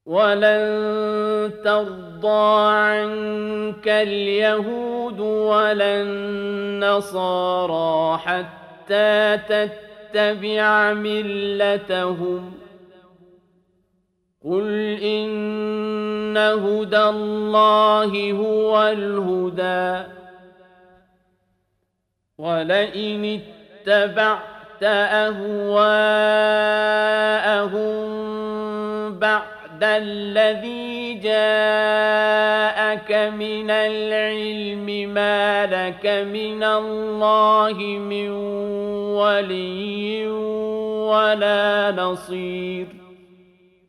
ولن ترضى عنك اليهود ولا النصارى حتى تتبع ملتهم قل إن هدى الله هو الهدى ولئن اتبعت أهواءهم بعد الذي جاءك من العلم ما لك من الله من ولي ولا نصير